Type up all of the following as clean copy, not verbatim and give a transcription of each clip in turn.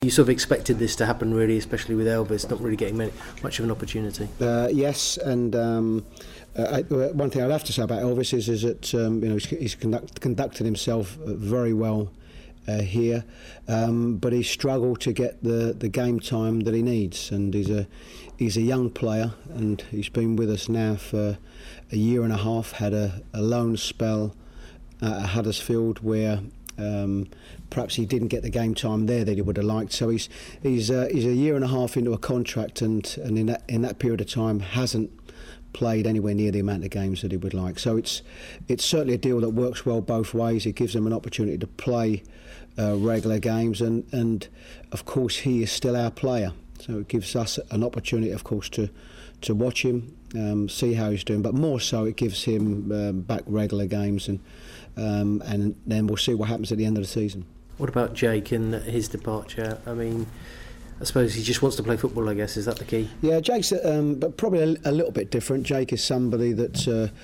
You sort of expected this to happen, really, especially with Elvis not really getting much of an opportunity. Yes, and one thing I'd have to say about Elvis is that he's conducted himself very well here, but he's struggled to get the game time that he needs, and he's a young player, and he's been with us now for a year and a half. Had a loan spell at Huddersfield where perhaps he didn't get the game time there that he would have liked. So he's a year and a half into a contract, and in that period of time hasn't played anywhere near the amount of games that he would like. So it's certainly a deal that works well both ways. It gives him an opportunity to play regular games, and of course he is still our player. So it gives us an opportunity, of course, to watch him, see how he's doing, but more so it gives him back regular games, and then we'll see what happens at the end of the season. What about Jake and his departure? I mean, I suppose he just wants to play football, I guess. Is that the key? Yeah, Jake's but probably a little bit different. Jake is somebody that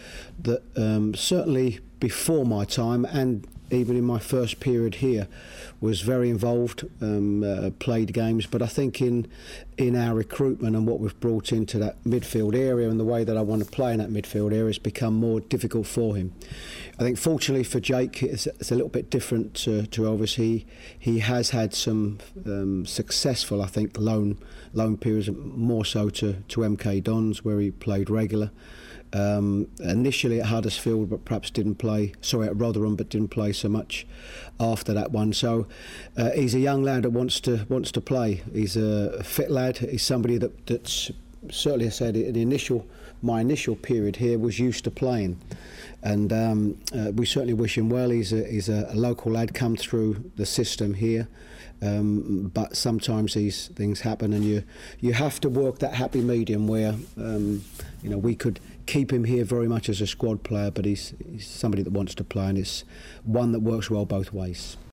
certainly before my time, and even in my first period here, was very involved, played games. But I think in our recruitment and what we've brought into that midfield area and the way that I want to play in that midfield area has become more difficult for him. I think fortunately for Jake, it's a little bit different to Elvis. He has had some successful, I think, loan periods, more so to MK Dons, where he played regular. Initially at Huddersfield, but perhaps didn't play. Sorry, at Rotherham, but didn't play so much after that one. So he's a young lad that wants to play. He's a fit lad. He's somebody that's certainly, I said, in my initial period here was used to playing, and we certainly wish him well. He's a local lad, come through the system here. But sometimes these things happen, and you have to work that happy medium where we could keep him here very much as a squad player, but he's somebody that wants to play, and it's one that works well both ways.